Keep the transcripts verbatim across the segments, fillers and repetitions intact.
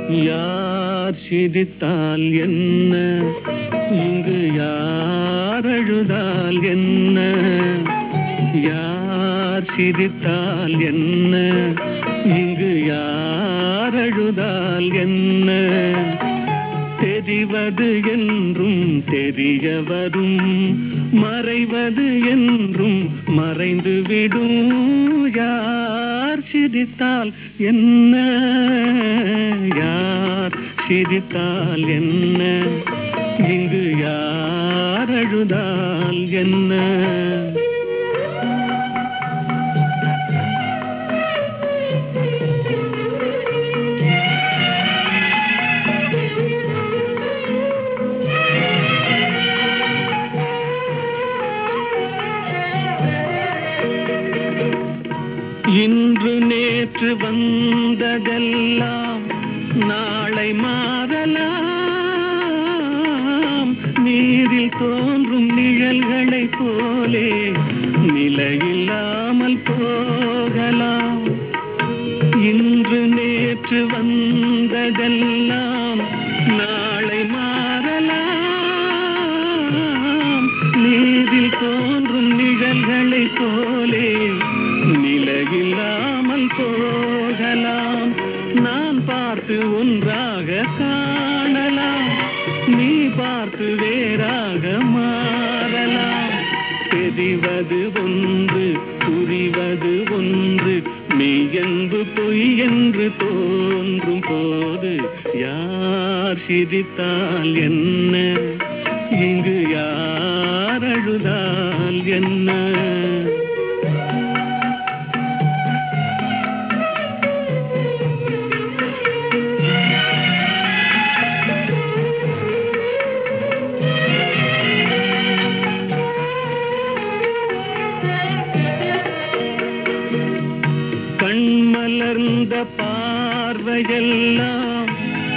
யார் சிரித்தால் என்ன, இங்கு யார் அழுதால் என்ன, யார் சிரித்தால் என்ன, இங்கு யார் அழுதால் என்ன, தெரிவது என்றும் தெரிய வரும், மறைவது என்றும் மறைந்து விடும், யார் சிரித்தால் என்ன, யார் சிரித்தால் என்ன, இங்கு யார் அழுதால் என்ன. இன்று நேற்று வந்ததெல்லாம் நாளை மாறலாம், நீரில் தோன்றும் நிழல்களை போலே நிலையில்லாமல் போகலாம். இன்று நேற்று வந்ததெல்லாம் நாளை மாறலாம், நீரில் தோன்றும் நிழல்களை போலே நிலையில்லாமல் போகலாம். நான் பார்த்து ஒன்றாக காணலாம், நீ பார்த்து வேறாக மாறலாம். தெரிவது ஒன்று புரிவது ஒன்று, மெய்யென்பு பொய் என்று தோன்றும் போது யார் சிரித்தால் என்ன, இங்கு யார் அழுதால் என்ன. கண்மலர்ந்த பார்வையெல்லாம்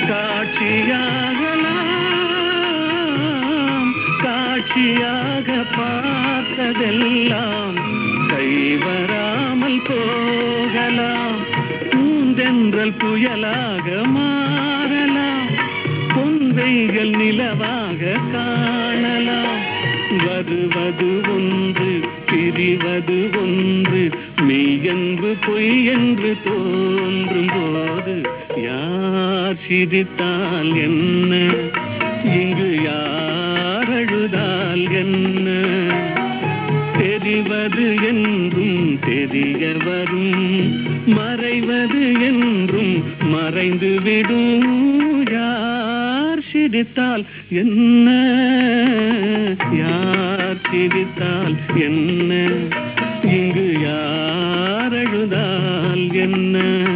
காட்சியாகலாம், காட்சியாக பார்த்ததெல்லாம் கைவராமல் போகலாம். பூந்தென்றல் புயலாக மாறலாம், பொன்வைகள் நிலவாக காணலாம். வருவது ஒன்று பிரிவது ஒன்று, மெய்யென்பு பொய் என்று தோன்றும் போது யார் சிரித்தால் என்ன, இங்கு யார் அழுதால் என்ன. தெரிவது என்றும் தெரிய வரும், மறைவது என்றும் மறைந்து விடும், யார் சிரித்தால் என்ன, யார் சிரித்தால் என்ன, இங்கு யார் அழுதால் என்ன.